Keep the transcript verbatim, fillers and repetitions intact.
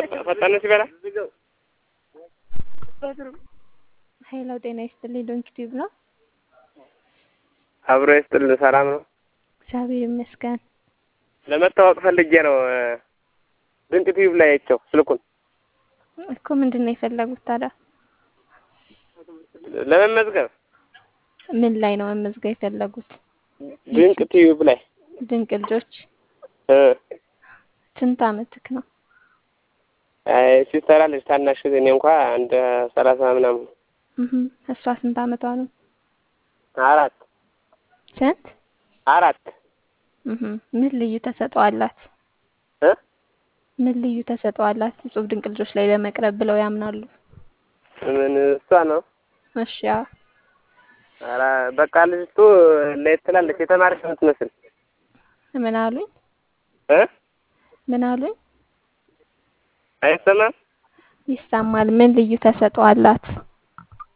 ፈጣን ሲበላ ሄሎ ጤና ይስጥልኝ። ዶንኪ ቲዩብ ነው። አብሮ ይስጥልኝ። ሰላም ነው? እግዚአብሔር ይመስገን። ለመታወቅ ፈልጌ ነው። ዶንኪ ቲዩብ ላይ አይቼው ስልኩን እኮ ምንድን ነው የፈለጉት ታዲያ? ለመመዝገብ። ምን ላይ ነው መመዝገብ የፈለጉት? ዶንኪ ቲዩብ ላይ። ድንቅ ልጆች። እ ስንት አመትክ ነው? አይ ሲስተር አለች ታናሽ እኔ እንኳን አንድ ሰላሳ ምናምን። እህ እሷ ስንት አመቷ ነው? አራት። ስንት? አራት። እህ ምን ልዩ ተሰጥኦ አላት? እ ምን ልዩ ተሰጥኦ አላት? እጹብ ድንቅ ልጆች ላይ ለመቅረብ ብለው ያምናሉ? ምን እሷ ነው? እሺ ያ ኧረ በቃ ልጅቱ ለየት ትላለች። የተማረች ነው የምትመስል። ምን አሉኝ? እ ምን አሉኝ? አይሰማም? ይሰማል። ምን ልዩ ተሰጥኦ አላት?